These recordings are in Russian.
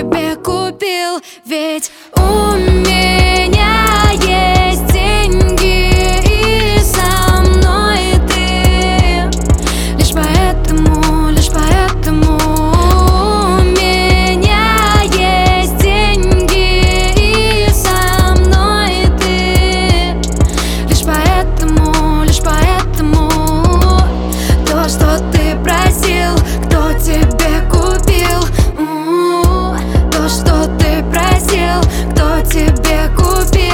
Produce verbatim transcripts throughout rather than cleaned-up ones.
тебе купил. Ведь у меня есть деньги, и со мной ты. Лишь поэтому, лишь поэтому у меня есть деньги, и со мной ты. Лишь поэтому, лишь поэтому то, что ты просил, кто тебе купил. У-у-у. То, что ты просил, кто тебе купил.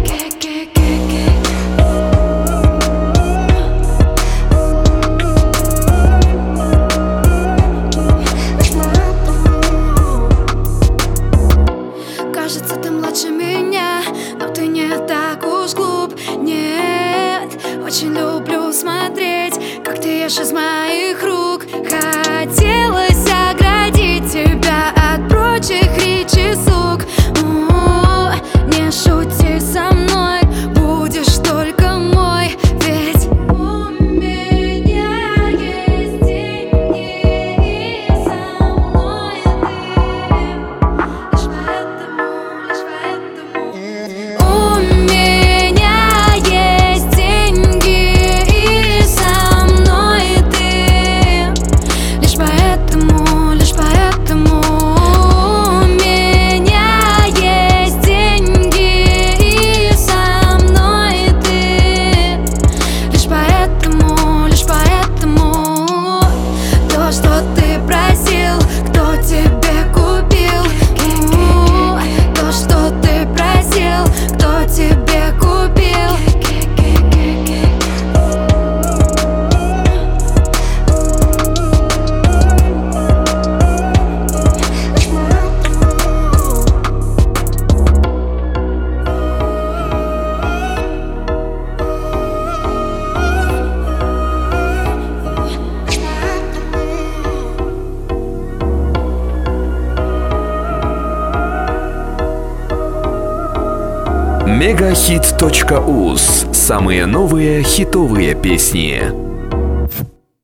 Кажется, ты младше меня, но ты не так уж глуп. Нет, очень люблю смотреть, как ты ешь из моих рук. Хотелось оградить тебя от прочих речи и слуг. У-у-у. Не шути со мной, будешь только мой. Ведь у меня есть деньги, и со мной ты. Лишь поэтому, лишь поэтому у меня есть деньги, и со мной ты. Лишь поэтому, лишь поэтому у меня есть деньги, и со мной ты. Лишь поэтому, лишь поэтому то, что ты просил, кто тебе купил. У-у-у. То, что ты просил, кто тебе купил. мегахит точка уз. Самые новые хитовые песни.